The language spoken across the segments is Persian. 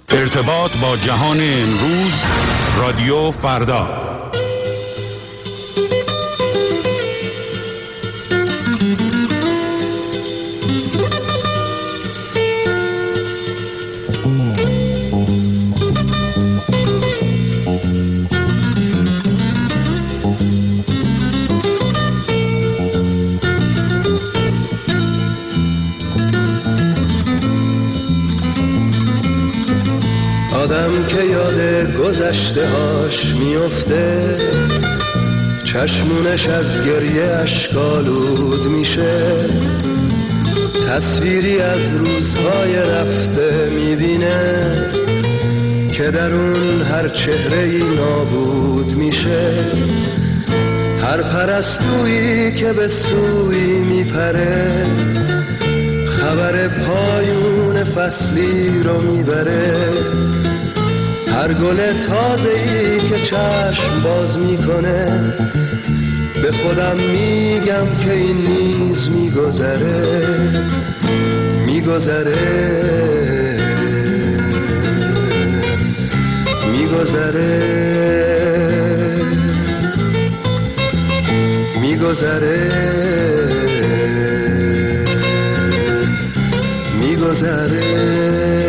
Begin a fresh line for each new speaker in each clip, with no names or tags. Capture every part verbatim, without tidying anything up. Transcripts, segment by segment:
ارتباط با جهان امروز، رادیو فردا.
آدم که یاد گذشته هاش میفته، چشمونش از گریه اشکالود میشه، تصویری از روزهای رفته میبینه که در اون هر چهره‌ای نابود میشه. هر پرستویی که به سوی میپره، خبر پایون فصلی رو میبره. هر گل تازه‌ای که چشم باز میکنه، به خودم میگم که این نیز میگذره، میگذره، میگذره، میگذره، میگذره.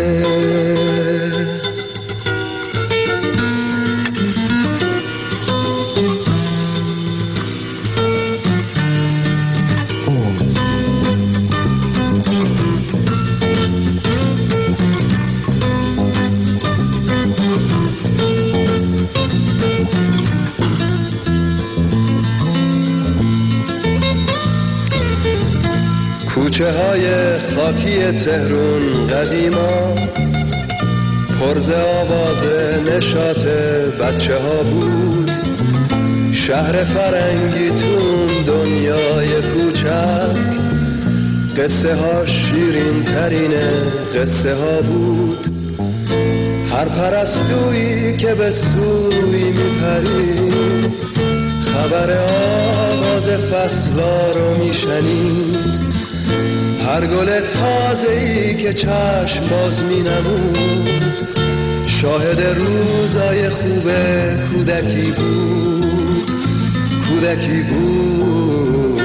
کوچه های خاکی تهرون قدیما پرز آواز نشاط بچه ها بود. شهر فرنگی تون دنیای کوچک، قصه ها شیرین ترین قصه ها بود. هر پرستویی که به سوی میپرید، خبر آواز فصلا رو میشنید. هر گل تازه‌ای که چشم باز می‌نمود، شاهد روزای خوب کودکی بود، کودکی بود،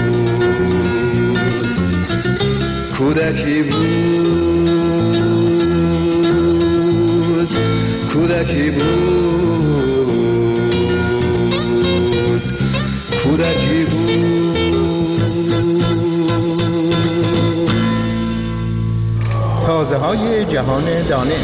کودکی بود، کودکی بود، کودکی بود.
تازه های جهان دانش.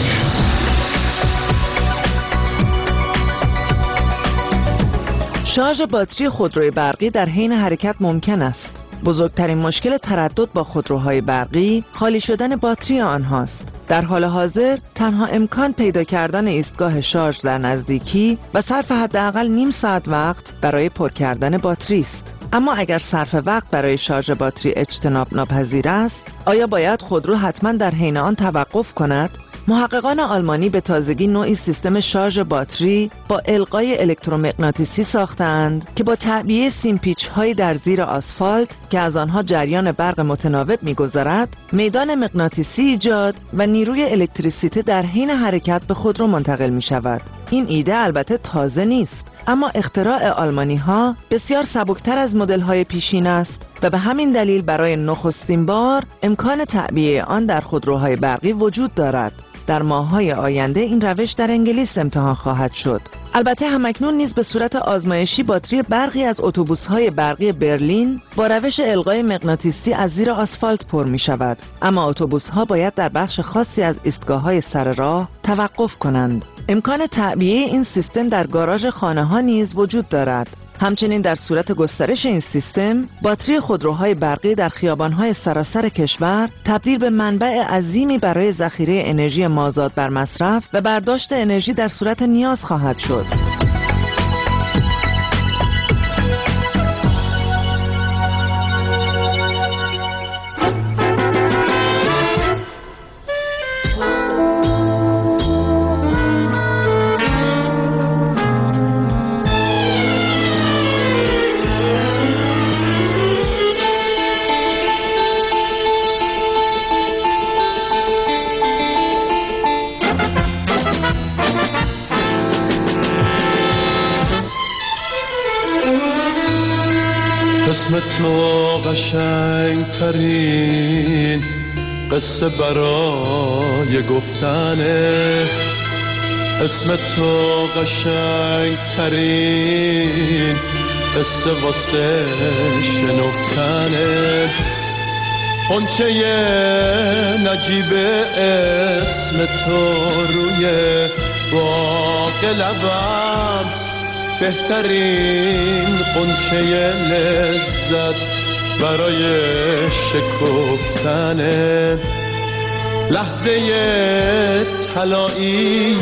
شارژ باتری خودروی برقی در حین حرکت ممکن است. بزرگترین مشکل تردد با خودروهای برقی خالی شدن باتری آنهاست. در حال حاضر تنها امکان پیدا کردن ایستگاه شارژ در نزدیکی و صرف حداقل نیم ساعت وقت برای پر کردن باتری است. اما اگر صرف وقت برای شارژ باتری اجتناب ناپذیر است، آیا باید خودرو حتما در حین آن توقف کند؟ محققان آلمانی به تازگی نوعی سیستم شارژ باتری با القای الکترومغناطیسی ساختند که با تعبیه سیمپیچ‌های در زیر آسفالت که از آنها جریان برق متناوب می‌گذرد، میدان مغناطیسی ایجاد و نیروی الکتریسیته در حین حرکت به خودرو منتقل می‌شود. این ایده البته تازه نیست، اما اختراع آلمانی‌ها بسیار سبکتر از مدل‌های پیشین است و به همین دلیل برای نخستین بار امکان تعبیه آن در خودروهای برقی وجود دارد. در ماه‌های آینده این روش در انگلیس امتحان خواهد شد. البته همکنون نیز به صورت آزمایشی باتری برخی از اتوبوس‌های برقی برلین با روش القای مغناطیسی از زیر آسفالت پر می‌شود، اما اتوبوس‌ها باید در بخش خاصی از ایستگاه‌های سر راه توقف کنند. امکان تعبیه این سیستم در گاراژ خانه‌ها نیز وجود دارد. همچنین در صورت گسترش این سیستم، باتری خودروهای برقی در خیابان‌های سراسر کشور تبدیل به منبع عظیمی برای ذخیره انرژی مازاد بر مصرف و برداشت انرژی در صورت نیاز خواهد شد.
اسم تو قشنگ ترین قصه برای گفتنه، اسم تو قشنگ ترین قصه واسه شنفتنه. قنچه نجیب اسم تو روی باغ لبم، بهترین قنچه لذت برای شکفتنه. لحظه طلایی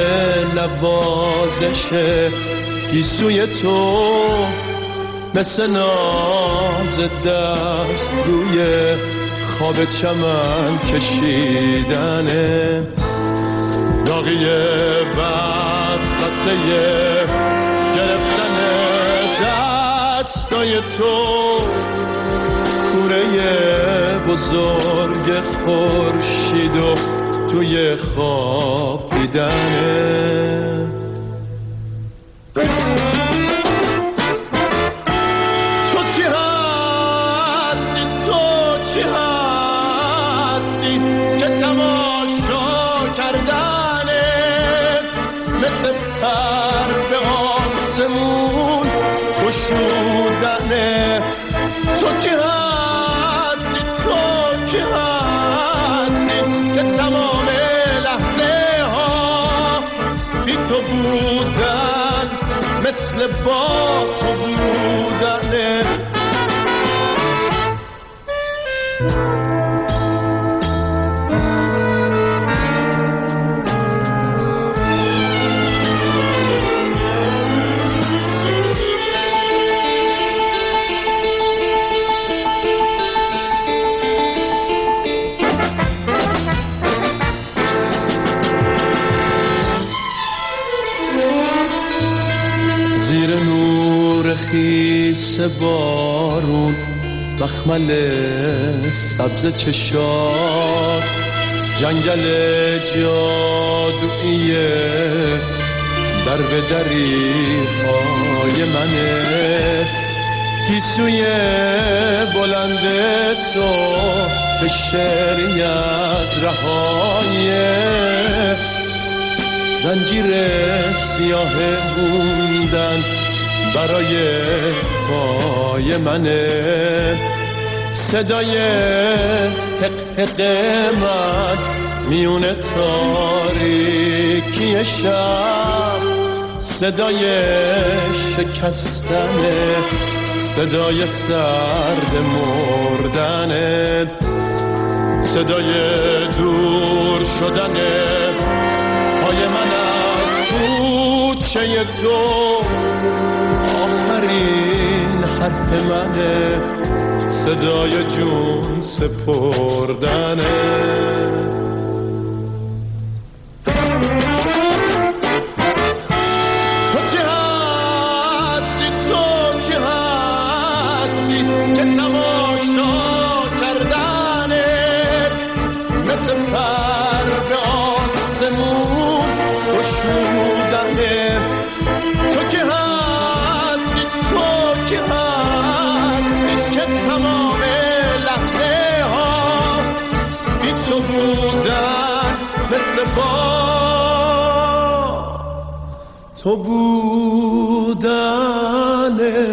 نوازش گیسوی تو، مثل ناز دست روی خواب چمن کشیدنه. داغی وسوسه گرفتن دستای تو، کوره بزرگ خورشید و توی خواب دیدنه. تو چی هستی، تو چی هستی که تماشا کردنه، مثل پر به آسمون گشودنه. تو چی هستی، تو چی هستی که تمام لحظه ها بی تو بودن، مثل با تو بودنه. زیر نور خیس بارون، مخمل سبز چشات، جنگل جادوییه در به دریهای منه. گیسوی بلند تو به شعری از رهایه، زنجیر سیاه موندن برای پای منه. صدای حق حق من میون تاریکی شب، صدای شکستنه، صدای سرد مردنه، صدای دور شدنه پای من از کوچه تو. آخرین حرف منه، صدای جون سپردنه. تو بودنه.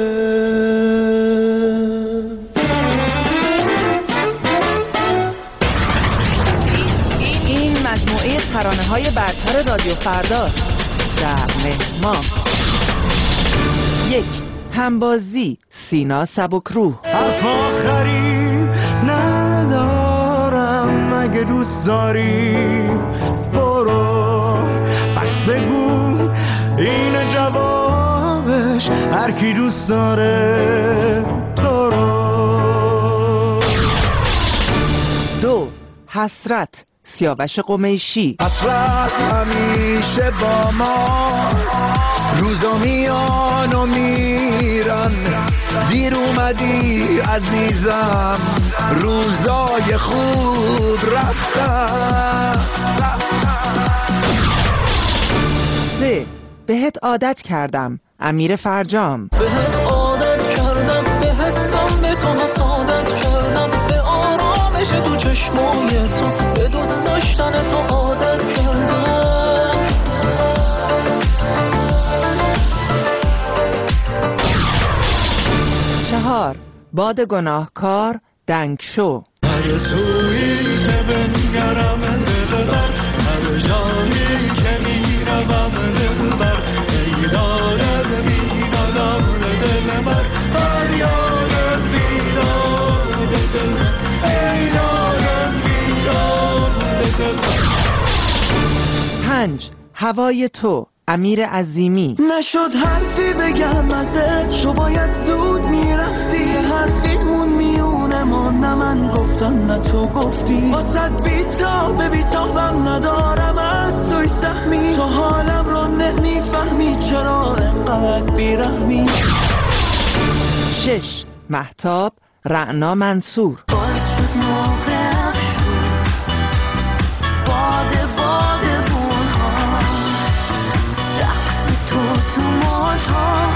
این مجموعه ترانه‌های برتر رادیو فردا در مهمان. یک، همبازی سینا سبکروح.
حرف آخری ندارم، اگه دوست داری برو، پس بگو این جوابش، هر کی دوست داره تو رو.
دو، حسرت سیاوش قمیشی.
حسرت همیشه با ما، روزا میان و میرن، دیر اومدی عزیزم، روزای خوب رفتن.
سه، بهت عادت کردم امیر فرجام.
بهت عادت کردم، بهت
چشمای تو، به دوست داشتن تو عادت کردم.
چهار، باد گناهکار دنگ شو.
هر سویی که بنگرم دلبر، هر جایی که میروم دلبر، ای دارد بیدادم دل من، هر یاد از بیداد دل من، ای یاد از بیداد دل من.
پنج، هوای تو امیر عظیمی.
نشد حرفی بگم ازش، تو باید زود میرفتی، حرفی مون میونه ما، نه من گفتم نه تو گفتی، واسد بیتاب بیتابم ندارم از توی سهمی، تو حالم رو نمیفهمی چرا انقدر بیرحمی.
شش، مهتاب رعنا منصور.
باعث شد موقع باده باده بونها، رقص تو تو موجها،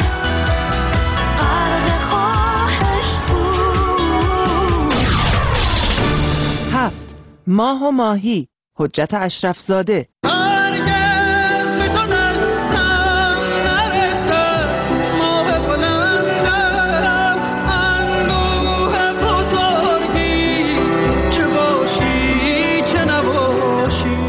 غرق خواهش بود.
هفت، ماه و ماهی حجت اشرف زاده.
هرگز به تو دستم نرسه، ماه بلندم اندوه بزرگیست، چه باشی چه نباشی.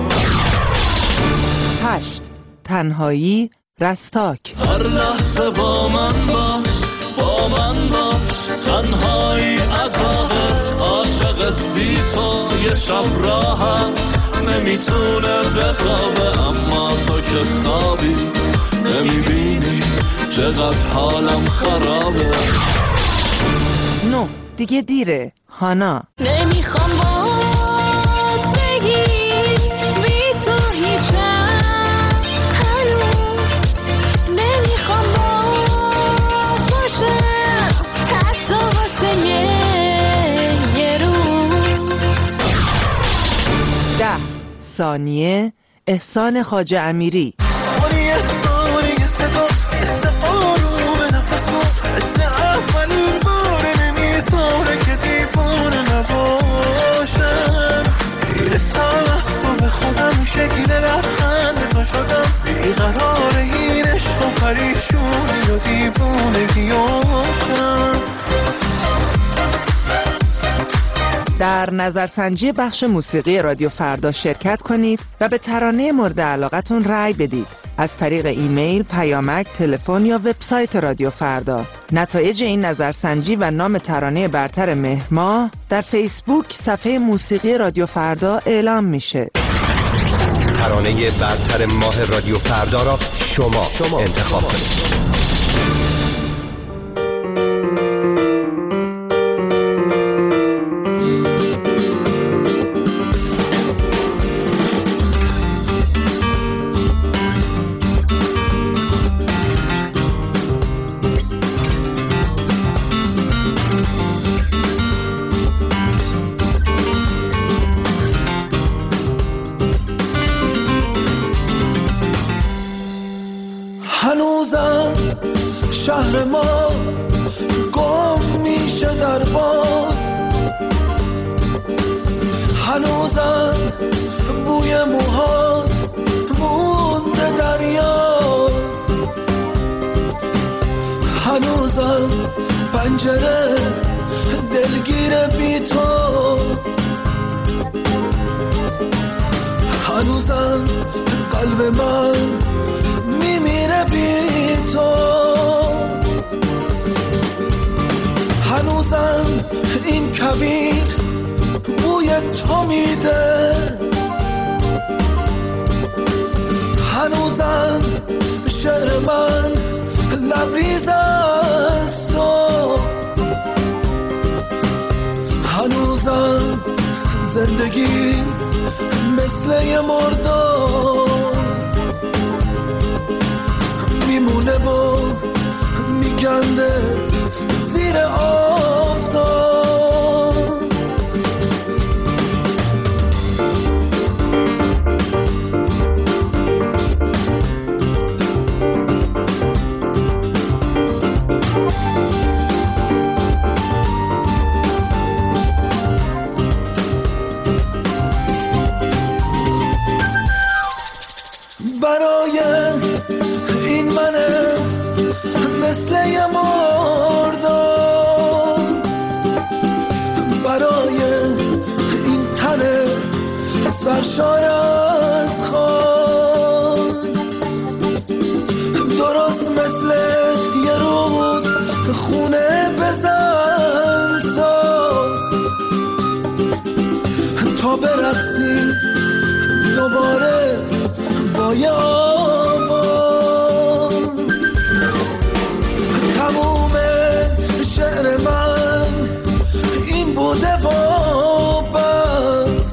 هشت، تنهایی رستاک.
هر لحظه با من باش، با من باش، تنهایی عذابه، عاشقت بی تو یه شب راحت نمیتونه بخوابه، اما تو که خوابی نمیبینی چقدر حالم خرابه.
نه، دیگه دیره هانا.
نمیخوام باز بگی بی تو هیچم، هنوز نمیخوام باز باشم، حتی واسه یه روز.
ده، ثانیه احسان خواجه امیری.
ثانیه ثانیه صدات مثل آروم نفسات، مثل اولین بار نمیذاره که دیوانه نباشم، میرسم از تو به خودم، شکل لبخند تو شدم، بیقرار این عشق و پریشونی و دیوونگیاتم.
در نظرسنجی بخش موسیقی رادیو فردا شرکت کنید و به ترانه مورد علاقتون رأی بدید از طریق ایمیل، پیامک، تلفن یا وبسایت رادیو فردا. نتایج این نظرسنجی و نام ترانه برتر مهر ماه در فیسبوک صفحه موسیقی رادیو فردا اعلام میشه.
ترانه برتر ماه رادیو فردا را شما, شما انتخاب کنید.
هنوزم شهر ما گم میشه در باد، هنوزم بوی موهات مونده در یاد، هنوزم پنجره دلگیر بی تو، هنوزم قلب من میمیره بی تو، هنوزم این کویر بوی تو میده، هنوزم شعر من لبریز از تو، هنوزم زندگی مثل یه مردار میمونه و میگنده زیر آفتاب.
برای این منم مثل یه مردم، برای این تنه سرشار از خون، درست مثل یه رود خونه بزن ساز تا برقصی دوباره با یه آواز. تموم شعر من این بوده و بس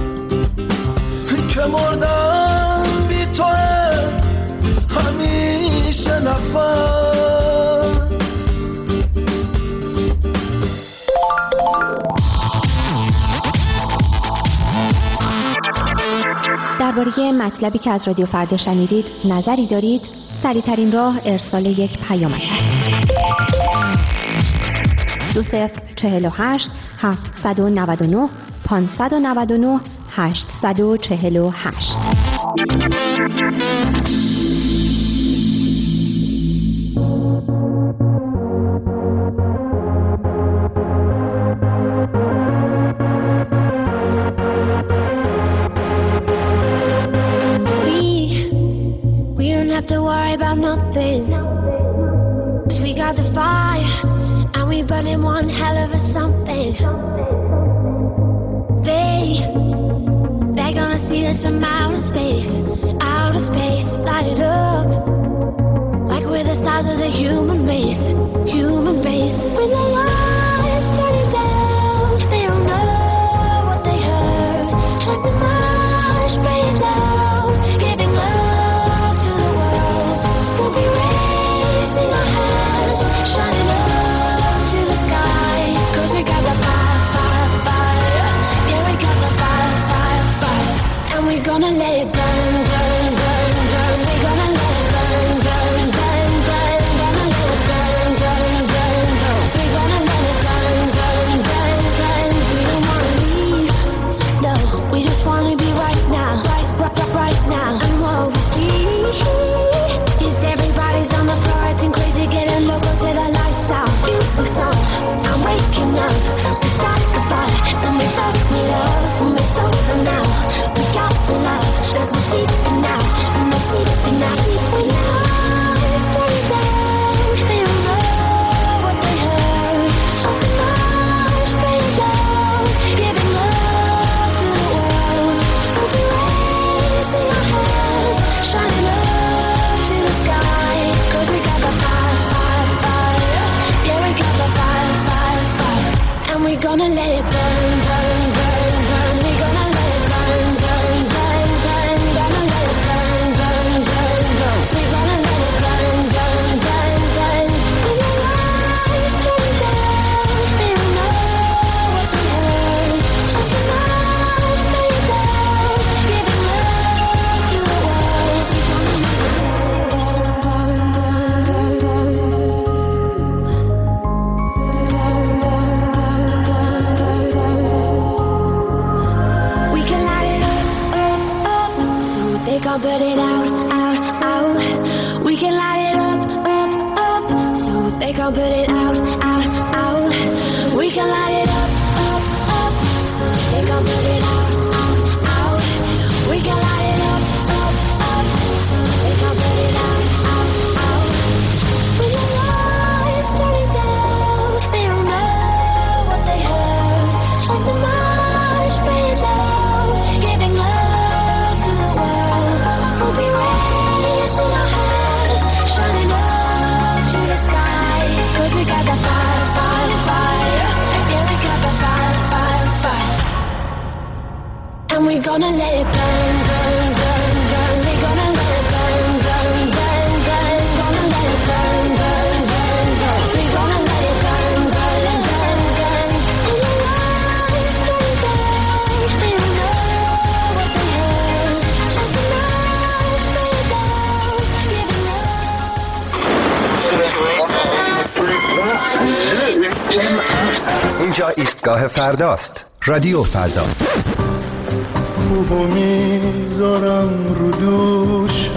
که مردم بی تو همیشه نفس.
درباره مطلبی که از رادیو فردا شنیدید نظری دارید؟ سریع‌ترین راه ارسال یک پیامک است. دو صفر چهل و هشت هفتصد و نود و نه پانصد و نود و نه هشتصد و چهل و هشت.
Have to worry about nothing, 'cause we got the fire and we burning one hell of a something. They, they're gonna see us from outer space, outer space, light it up like we're the stars of the human race, human race. When the lights turning down, they don't know what they heard. Shut the marsh, spray it loud, giving love. Shining up to the sky, 'cause we got the fire, fire, fire. Yeah, we got the fire, fire, fire. And we're gonna let it burn, burn, burn, burn. We're gonna let it burn, burn, burn, burn. Gonna let it burn, burn, burn, burn. We're gonna let it burn, burn, burn, burn. We don't wanna leave, no. We just wanna be right now, right, right, right now. And what we see is everybody's on the floor acting crazy, getting local till the lights out. Music song, I'm waking up. We start the fire and we fall in love. And we're sober now. We got the love. There's no sleeping now, no sleeping now. When the lights turn down, they don't know what they heard. Shut the marsh, spray it down, giving love to the world. We'll be raising our hands, shining up to the sky, 'cause we got the fire, fire, fire. Yeah, we got the fire, fire, fire. And we're gonna let it burn, burn, burn, burn. We're gonna let it burn, burn, burn, burn. Gonna let it burn, burn, burn, burn. We're gonna let it burn, burn, burn, burn. When the lights turn down, they don't know what they heard. Shut the marsh, spray it down, giving love to the world. We're gonna let it burn, burn, burn, burn. We can light it up, up, up, so they can't put it out, out, out. We can light it up, up, up, so they can't put it out, out, out. We can light it up, up, up, so they can't put it out, out, out. We can light it up, up, up, so they can't put it out, out, out. When the lights turning down, they don't know what they heard. Shut the marsh, spray it down, giving love to the world. We'll be raising our hands, shining up to the sky, 'cause we got the fire, fire, fire. Yeah, we got the fire, fire, fire. And we're gonna let it burn, burn, burn, burn. We're gonna let it burn, burn, burn, burn. Gonna let it burn, burn, burn, burn. We're gonna let it burn, burn, burn, burn. And the lights turn down, they don't know what they heard. Shut the marsh, spray it down, giving love.
اینجا ایستگاه فرداست. رادیو فردا.
خوبو میذارم رو دوشم،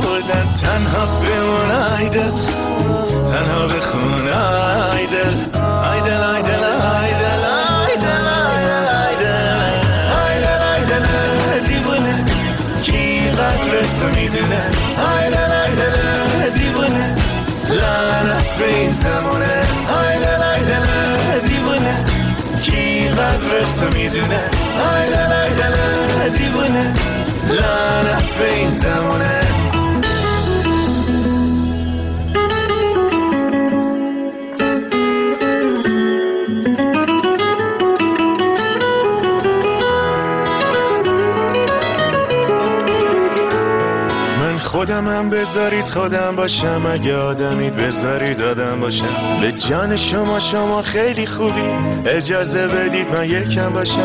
بخون ای دل ای دل ای دل ای دل ای دل ای دل ای دل دیوونه کی قدر تو میدونه ای دل ای دل دیوونه لعنت به این زمونه ای دل ای دل دیوونه کی قدر تو میدونه ای دل ای دل دیوونه لعنت به این زمونه خودمم بذارید خودم باشم اگه آدمید بذارید آدم باشم به جان شما شما خیلی خوبی اجازه بدید من یکم باشم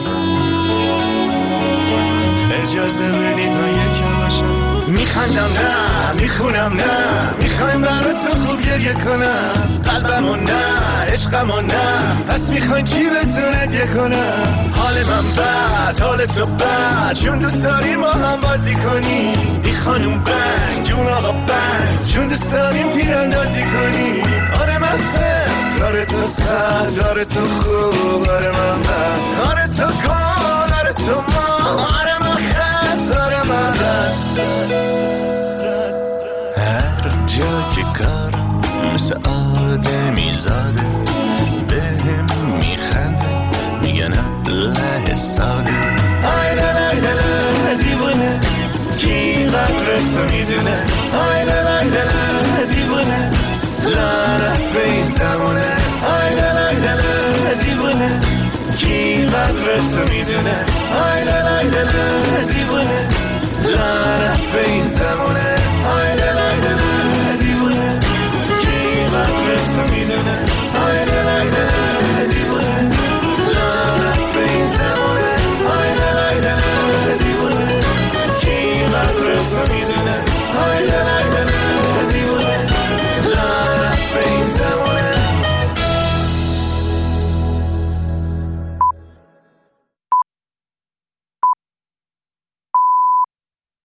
اجازه بدید من یکم باشم میخندم نه میخونم نه میخوایم براتون خوب گریه کنم قلبمو نه عشقمو نه پس میخواین چی بهتون هدیه کنم حال من بد حال تو بد چون دوست داریم ما هم بازی کنیم ای خانوم بنگ جون آقا بنگ چون دوست داریم تیراندازی کنیم آره من سر آره تو سر آره تو خوب آره من بد آره تو گل آره تو ما آره من خست آره من رد هر جا که کارم مثل آدمی زاده بهم میخنده میگن الله ساده ای دل ای دل دیوونه کی قدر تو میدونه ای دل ای دل دیوونه لعنت به این زمونه ای دل ای دل دیوونه کی قدر تو میدونه